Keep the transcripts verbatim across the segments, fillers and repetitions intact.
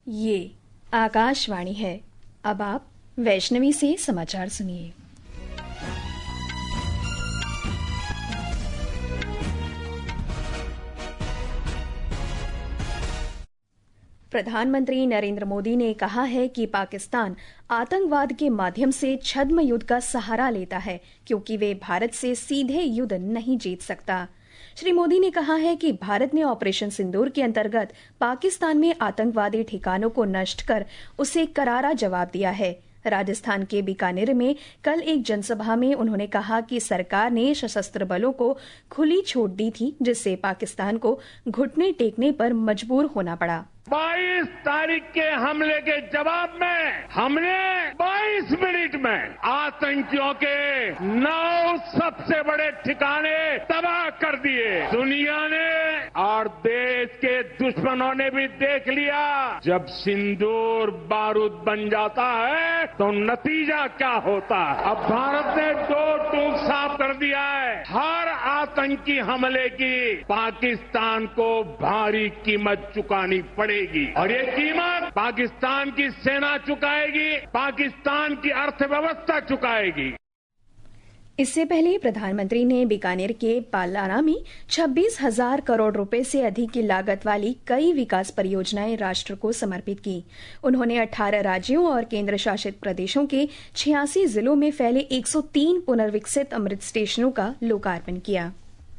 ये आकाशवाणी है। अब आप वैष्णवी से समाचार सुनिए। प्रधानमंत्री नरेंद्र मोदी ने कहा है कि पाकिस्तान आतंकवाद के माध्यम से छद्म युद्ध का सहारा लेता है, क्योंकि वे भारत से सीधे युद्ध नहीं जीत सकता। श्री मोदी ने कहा है कि भारत ने ऑपरेशन सिंदूर के अंतर्गत पाकिस्तान में आतंकवादी ठिकानों को नष्ट कर उसे करारा जवाब दिया है। राजस्थान के बीकानेर में कल एक जनसभा में उन्होंने कहा कि सरकार ने सशस्त्र बलों को खुली छूट दी थी, जिससे पाकिस्तान को घुटने टेकने पर मजबूर होना पड़ा। बाईस तारीख के हमले के जवाब में हमने बाईस मिनट में आतंकियों के नौ सबसे बड़े ठिकाने तबाह कर दिए। दुनिया ने और देश के दुश्मनों ने भी देख लिया, जब सिंदूर बारूद बन जाता है तो नतीजा क्या होता है। अब भारत ने दो टूक साफ कर दिया है। हर आतंकी हमले की पाकिस्तान को भारी कीमत चुकानी पड़ेगी और ये कीमत पाकिस्तान की सेना चुकाएगी, पाकिस्तान की अर्थव्यवस्था चुकाएगी। इससे पहले प्रधानमंत्री ने बीकानेर के पालाना में छब्बीस हजार करोड़ रुपए से अधिक की लागत वाली कई विकास परियोजनाएं राष्ट्र को समर्पित की। उन्होंने अठारह राज्यों और केंद्र शासित प्रदेशों के छियासी जिलों में फैले एक सौ तीन पुनर्विकसित अमृत स्टेशनों का लोकार्पण किया।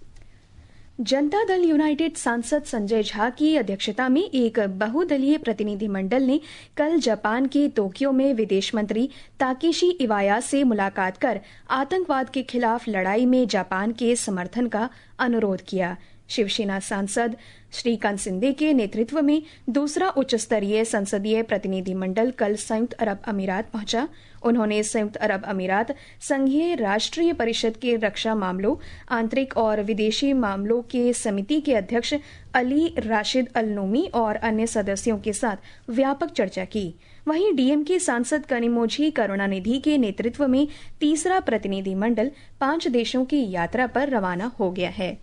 जनता दल यूनाइटेड सांसद संजय झा की अध्यक्षता में एक बहुदलीय प्रतिनिधिमंडल ने कल जापान के टोक्यो में विदेश मंत्री ताकेशी इवाया से मुलाकात कर आतंकवाद के खिलाफ लड़ाई में जापान के समर्थन का अनुरोध किया। शिवसेना सांसद श्रीकांत सिंधे के नेतृत्व में दूसरा उच्च स्तरीय संसदीय प्रतिनिधिमंडल कल संयुक्त अरब अमीरात पहुंचा। उन्होंने संयुक्त अरब अमीरात संघीय राष्ट्रीय परिषद के रक्षा मामलों, आंतरिक और विदेशी मामलों के समिति के अध्यक्ष अली राशिद अल नूमी और अन्य सदस्यों के साथ व्यापक चर्चा की। वहीं डीएमके सांसद कनिमोझी करुणानिधि के नेतृत्व में तीसरा प्रतिनिधिमंडल पांच देशों की यात्रा पर रवाना हो गया है।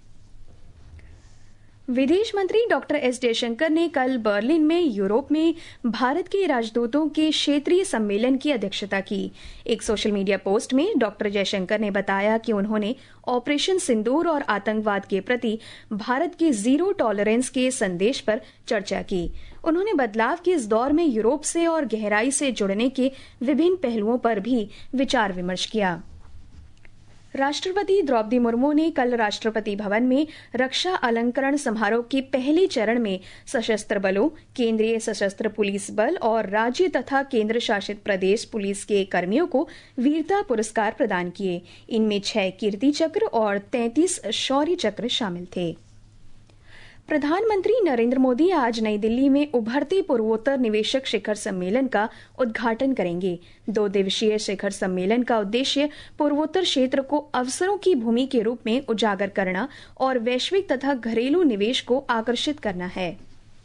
विदेश मंत्री डॉक्टर एस जयशंकर ने कल बर्लिन में यूरोप में भारत के राजदूतों के क्षेत्रीय सम्मेलन की अध्यक्षता की। एक सोशल मीडिया पोस्ट में डॉक्टर जयशंकर ने बताया कि उन्होंने ऑपरेशन सिंदूर और आतंकवाद के प्रति भारत के जीरो टॉलरेंस के संदेश पर चर्चा की। उन्होंने बदलाव के इस दौर में यूरोप से और गहराई से जुड़ने के विभिन्न पहलुओं पर भी विचार विमर्श किया। राष्ट्रपति द्रौपदी मुर्मू ने कल राष्ट्रपति भवन में रक्षा अलंकरण समारोह के पहले चरण में सशस्त्र बलों, केंद्रीय सशस्त्र पुलिस बल और राज्य तथा केंद्र शासित प्रदेश पुलिस के कर्मियों को वीरता पुरस्कार प्रदान किए। इनमें छह कीर्ति चक्र और तैंतीस शौर्य चक्र शामिल थे। प्रधानमंत्री नरेंद्र मोदी आज नई दिल्ली में उभरते पूर्वोत्तर निवेशक शिखर सम्मेलन का उद्घाटन करेंगे। दो दिवसीय शिखर सम्मेलन का उद्देश्य पूर्वोत्तर क्षेत्र को अवसरों की भूमि के रूप में उजागर करना और वैश्विक तथा घरेलू निवेश को आकर्षित करना है।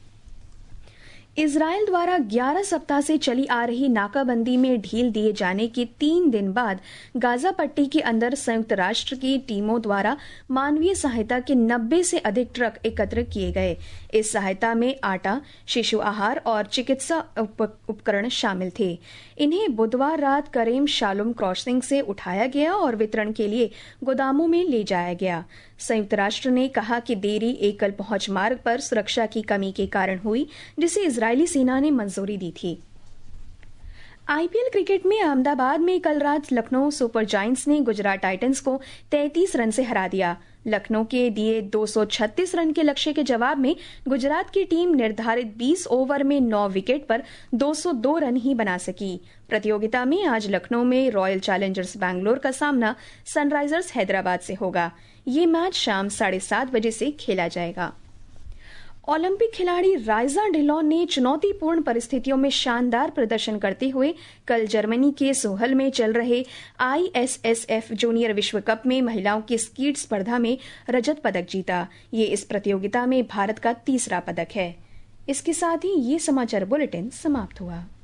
इजरायल द्वारा ग्यारह सप्ताह से चली आ रही नाकाबंदी में ढील दिए जाने के तीन दिन बाद गाजा पट्टी के अंदर संयुक्त राष्ट्र की टीमों द्वारा मानवीय सहायता के नब्बे से अधिक ट्रक एकत्र किए गए। इस सहायता में आटा, शिशु आहार और चिकित्सा उपकरण शामिल थे। इन्हें बुधवार रात करेम शालुम क्रॉसिंग से उठाया गया और वितरण के लिए गोदामों में ले जाया गया। संयुक्त राष्ट्र ने कहा कि देरी एकल पहुंच मार्ग पर सुरक्षा की कमी के कारण हुई, जिसे इजरायली सेना ने मंजूरी दी थी। आईपीएल क्रिकेट में अहमदाबाद में कल रात लखनऊ सुपर जायंट्स ने गुजरात टाइटंस को तैंतीस रन से हरा दिया। लखनऊ के दिए दो सौ छत्तीस रन के लक्ष्य के जवाब में गुजरात की टीम निर्धारित बीस ओवर में नौ विकेट पर दो सौ दो रन ही बना सकी। प्रतियोगिता में आज लखनऊ में रॉयल चैलेंजर्स बैंगलोर का सामना सनराइजर्स हैदराबाद से होगा। ये मैच शाम साढ़े सात बजे से खेला जाएगा। ओलंपिक खिलाड़ी राइजा डिलॉन ने चुनौतीपूर्ण परिस्थितियों में शानदार प्रदर्शन करते हुए कल जर्मनी के सोहल में चल रहे आईएसएसएफ जूनियर विश्व कप में महिलाओं की स्कीट स्पर्धा में रजत पदक जीता। ये इस प्रतियोगिता में भारत का तीसरा पदक है। इसके साथ ही ये समाचार बुलेटिन समाप्त हुआ।